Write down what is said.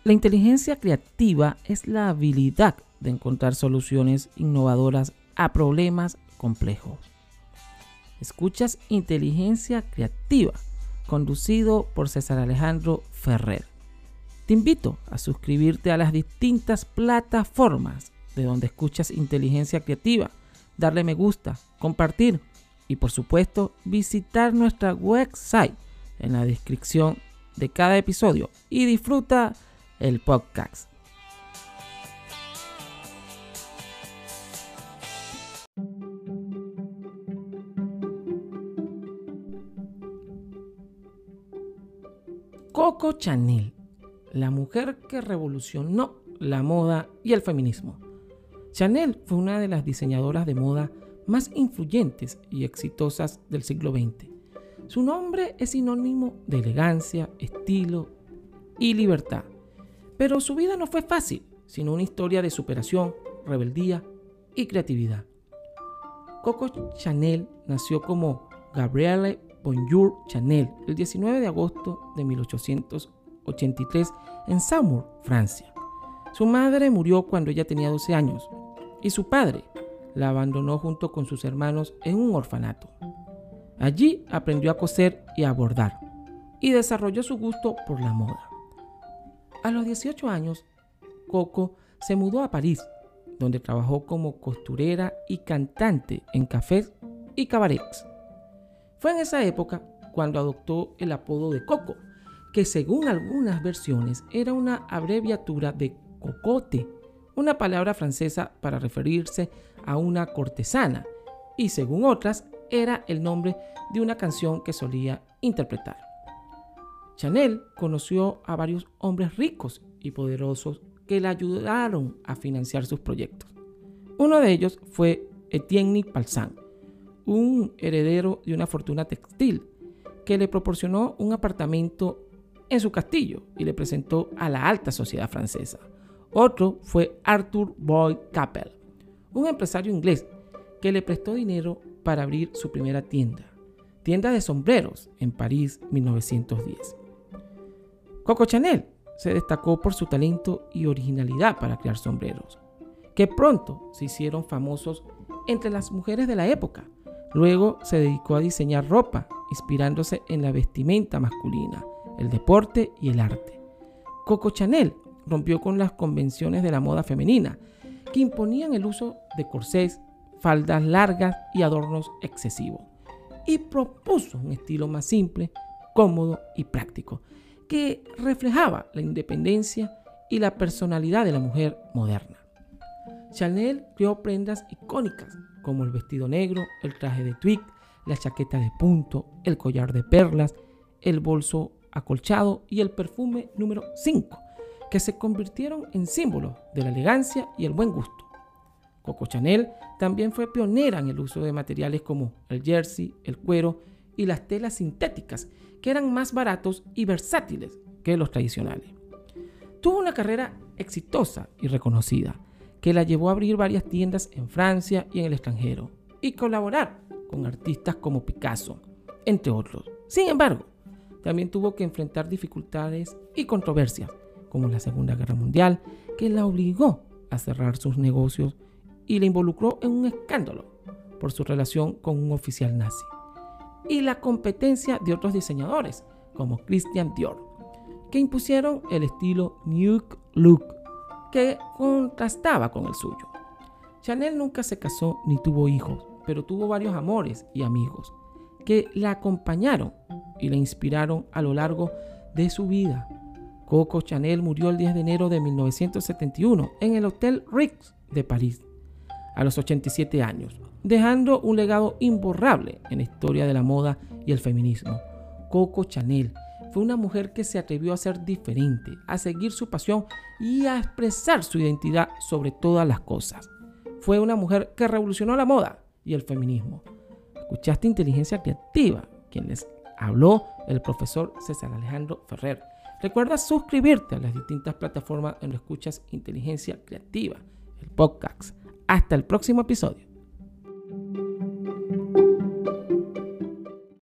La inteligencia creativa es la habilidad de encontrar soluciones innovadoras a problemas complejos. Escuchas Inteligencia Creativa, conducido por César Alejandro Ferrer. Te invito a suscribirte a las distintas plataformas de donde escuchas Inteligencia Creativa, darle me gusta, compartir y por supuesto visitar nuestra website en la descripción de cada episodio y disfruta el podcast. Coco Chanel, la mujer que revolucionó la moda y el feminismo. Chanel fue una de las diseñadoras de moda más influyentes y exitosas del siglo XX. Su nombre es sinónimo de elegancia, estilo y libertad. Pero su vida no fue fácil, sino una historia de superación, rebeldía y creatividad. Coco Chanel nació como Gabrielle Bonjour Chanel el 19 de agosto de 1883 en Saumur, Francia. Su madre murió cuando ella tenía 12 años y su padre la abandonó junto con sus hermanos en un orfanato. Allí aprendió a coser y a bordar y desarrolló su gusto por la moda. A los 18 años, Coco se mudó a París, donde trabajó como costurera y cantante en cafés y cabarets. Fue en esa época cuando adoptó el apodo de Coco, que según algunas versiones era una abreviatura de cocotte, una palabra francesa para referirse a una cortesana, y según otras era el nombre de una canción que solía interpretar. Chanel conoció a varios hombres ricos y poderosos que le ayudaron a financiar sus proyectos. Uno de ellos fue Etienne Palsam, un heredero de una fortuna textil que le proporcionó un apartamento en su castillo y le presentó a la alta sociedad francesa. Otro fue Arthur Boyd Capel, un empresario inglés que le prestó dinero para abrir su primera tienda de sombreros en París 1910. Coco Chanel se destacó por su talento y originalidad para crear sombreros, que pronto se hicieron famosos entre las mujeres de la época. Luego se dedicó a diseñar ropa, inspirándose en la vestimenta masculina, el deporte y el arte. Coco Chanel rompió con las convenciones de la moda femenina, que imponían el uso de corsés, faldas largas y adornos excesivos, y propuso un estilo más simple, cómodo y práctico, que reflejaba la independencia y la personalidad de la mujer moderna. Chanel creó prendas icónicas como el vestido negro, el traje de tweed, la chaqueta de punto, el collar de perlas, el bolso acolchado y el perfume número 5, que se convirtieron en símbolos de la elegancia y el buen gusto. Coco Chanel también fue pionera en el uso de materiales como el jersey, el cuero y las telas sintéticas, que eran más baratos y versátiles que los tradicionales. Tuvo una carrera exitosa y reconocida, que la llevó a abrir varias tiendas en Francia y en el extranjero, y colaborar con artistas como Picasso, entre otros. Sin embargo, también tuvo que enfrentar dificultades y controversias, como la Segunda Guerra Mundial, que la obligó a cerrar sus negocios y la involucró en un escándalo por su relación con un oficial nazi, y la competencia de otros diseñadores, como Christian Dior, que impusieron el estilo New Look, que contrastaba con el suyo. Chanel nunca se casó ni tuvo hijos, pero tuvo varios amores y amigos que la acompañaron y la inspiraron a lo largo de su vida. Coco Chanel murió el 10 de enero de 1971 en el Hotel Ritz de París, a los 87 años, dejando un legado imborrable en la historia de la moda y el feminismo. Coco Chanel fue una mujer que se atrevió a ser diferente, a seguir su pasión y a expresar su identidad sobre todas las cosas. Fue una mujer que revolucionó la moda y el feminismo. Escuchaste Inteligencia Creativa, quien les habló el profesor César Alejandro Ferrer. Recuerda suscribirte a las distintas plataformas donde escuchas Inteligencia Creativa, el podcast. Hasta el próximo episodio.